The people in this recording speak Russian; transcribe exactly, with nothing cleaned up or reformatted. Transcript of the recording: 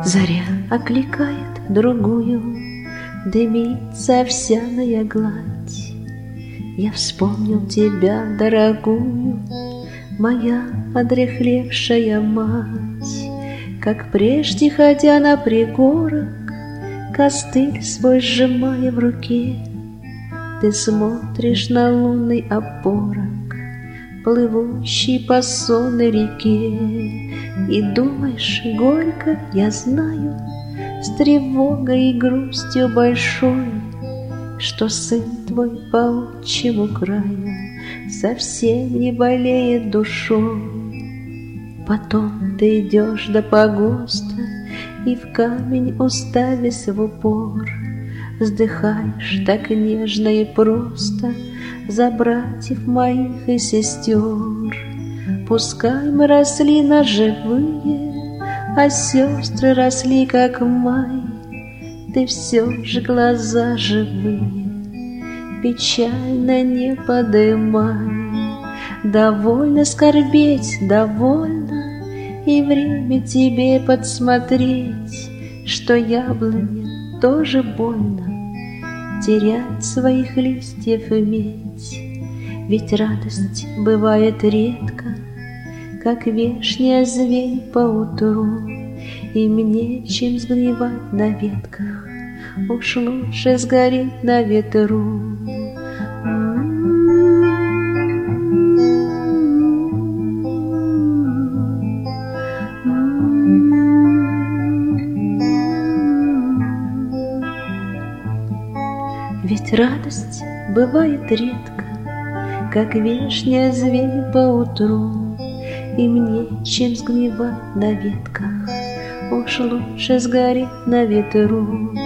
Заря окликает другую, дымится овсяная гладь. Я вспомнил тебя, дорогую, моя одряхлевшая мать. Как прежде, ходя на пригорок, костыль свой сжимая в руке, ты смотришь на лунный опорок, плывущий по сонной реке, и думаешь горько, я знаю, с тревогой и грустью большой, что сын твой по отчему краю совсем не болеет душой. Потом ты идешь до погоста и в камень, уставясь в упор, вздыхаешь так нежно и просто за братьев моих и сестер. Пускай мы росли на живые, а сестры росли как май, ты все же глаза живые печально не подымай. Довольно скорбеть, довольно, и время тебе подсмотреть, что яблоне тоже больно терять своих листьев иметь. Ведь радость бывает редко, как вешняя звень поутру, и мне, чем сгнивать на ветках, уж лучше сгореть на ветру. Ведь радость бывает редко, как вешняя звень поутру, и мне, чем сгнивать на ветках, уж лучше сгореть на ветру.